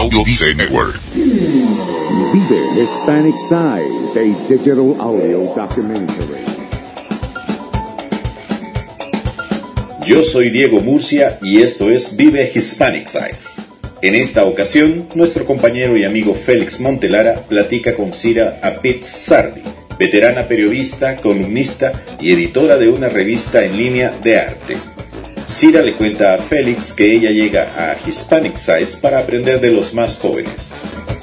Audio Dice Network. Vive Hispanic Size, a digital audio documentary. Yo soy Diego Murcia y esto es Vive Hispanic Size. En esta ocasión, nuestro compañero y amigo Félix Montelara platica con Cira Apitz Sardi, veterana periodista, columnista y editora de una revista en línea de arte. Cira le cuenta a Félix que ella llega a Hispanic Size para aprender de los más jóvenes.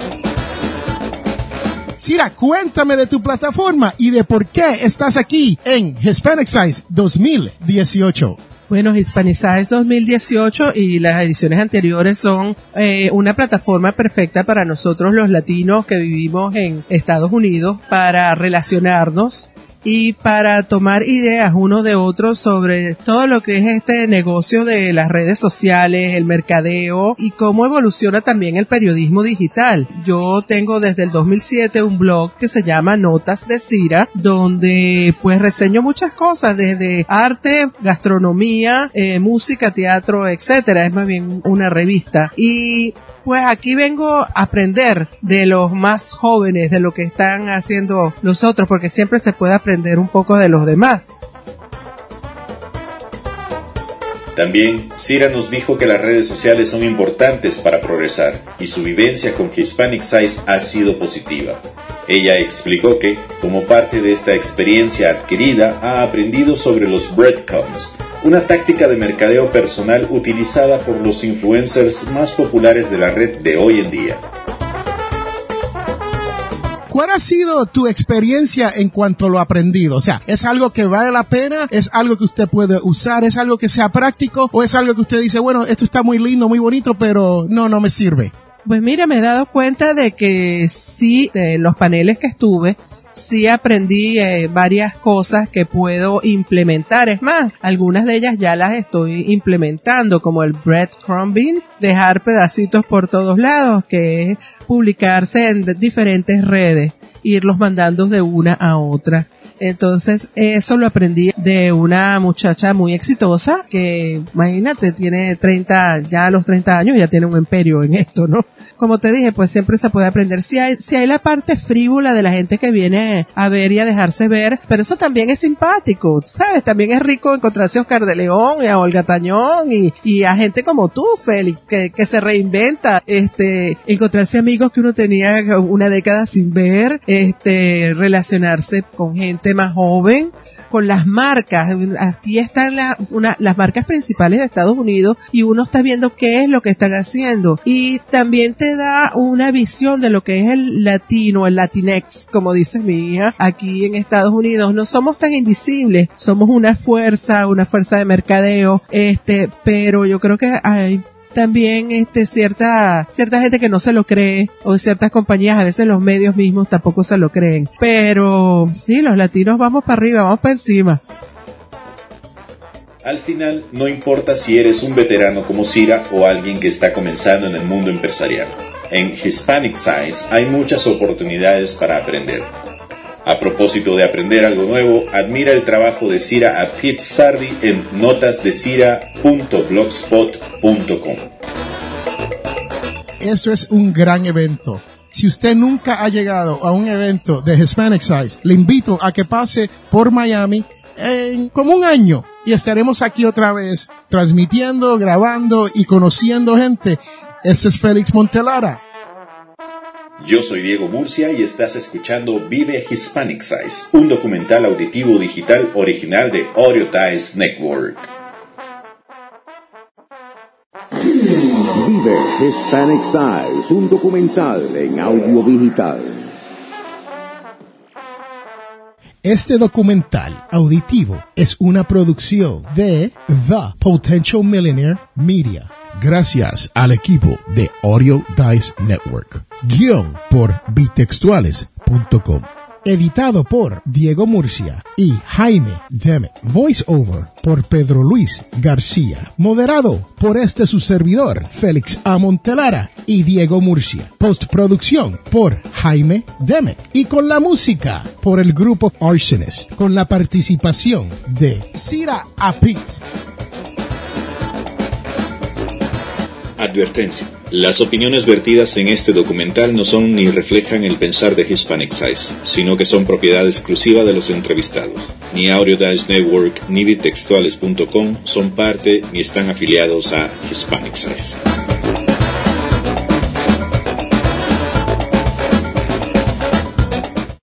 Cira, cuéntame de tu plataforma y de por qué estás aquí en Hispanic Size 2018. Bueno, Hispanic Size 2018 y las ediciones anteriores son una plataforma perfecta para nosotros los latinos que vivimos en Estados Unidos para relacionarnos y para tomar ideas uno de otros sobre todo lo que es este negocio de las redes sociales, el mercadeo y cómo evoluciona también el periodismo digital. Yo tengo desde el 2007 un blog que se llama Notas de Cira, donde pues reseño muchas cosas desde arte, gastronomía, música, teatro, etcétera. Es más bien una revista y pues aquí vengo a aprender de los más jóvenes, de lo que están haciendo los otros, porque siempre se puede aprender un poco de los demás. También, Cira nos dijo que las redes sociales son importantes para progresar y su vivencia con Hispanic Size ha sido positiva. Ella explicó que, como parte de esta experiencia adquirida, ha aprendido sobre los breadcrumbs, una táctica de mercadeo personal utilizada por los influencers más populares de la red de hoy en día. ¿Cuál ha sido tu experiencia en cuanto a lo aprendido? O sea, ¿es algo que vale la pena? ¿Es algo que usted puede usar? ¿Es algo que sea práctico? ¿O es algo que usted dice, bueno, esto está muy lindo, muy bonito, pero no me sirve? Pues mira, me he dado cuenta de que sí, los paneles que estuve, sí aprendí varias cosas que puedo implementar. Es más, algunas de ellas ya las estoy implementando, como el breadcrumbing, dejar pedacitos por todos lados, que es publicarse en diferentes redes, irlos mandando de una a otra. Entonces, eso lo aprendí de una muchacha muy exitosa que, imagínate, tiene ya a los 30 años ya tiene un imperio en esto, ¿no? Como te dije, pues siempre se puede aprender. Si hay la parte frívola de la gente que viene a ver y a dejarse ver, pero eso también es simpático, ¿sabes? También es rico encontrarse a Oscar de León y a Olga Tañón y a gente como tú, Félix, que se reinventa, encontrarse amigos que uno tenía una década sin ver, relacionarse con gente más joven, con las marcas. Aquí están las marcas principales de Estados Unidos y uno está viendo qué es lo que están haciendo y también te da una visión de lo que es el latino, el latinex, como dice mi hija, aquí en Estados Unidos. No somos tan invisibles, somos una fuerza de mercadeo, pero yo creo que hay también cierta gente que no se lo cree, o ciertas compañías, a veces los medios mismos tampoco se lo creen, pero sí, los latinos vamos para arriba, vamos para encima. Al final, no importa si eres un veterano como Cira o alguien que está comenzando en el mundo empresarial. En Hispanic Size hay muchas oportunidades para aprender. A propósito de aprender algo nuevo, admira el trabajo de Cira Apitz Sardi en notasdecira.blogspot.com. Esto es un gran evento. Si usted nunca ha llegado a un evento de Hispanic Size, le invito a que pase por Miami en como un año y estaremos aquí otra vez transmitiendo, grabando y conociendo gente. Este es Félix Montelara. Yo soy Diego Murcia y estás escuchando Vive Hispanic Size, un documental auditivo digital original de Audio Dice Network. Vive Hispanic Size, un documental en audio digital. Este documental auditivo es una producción de The Potential Millionaire Media. Gracias al equipo de Audio Dice Network. Guión por bitextuales.com. Editado por Diego Murcia y Jaime Demet. Voice over por Pedro Luis García. Moderado por su servidor, Félix A. Montelara y Diego Murcia. Postproducción por Jaime Demet. Y con la música por el grupo Arsonist. Con la participación de Cira Apitz. Advertencia. Las opiniones vertidas en este documental no son ni reflejan el pensar de Hispanic Size, sino que son propiedad exclusiva de los entrevistados. Ni Audio Dice Network ni bitextuales.com son parte ni están afiliados a Hispanic Size.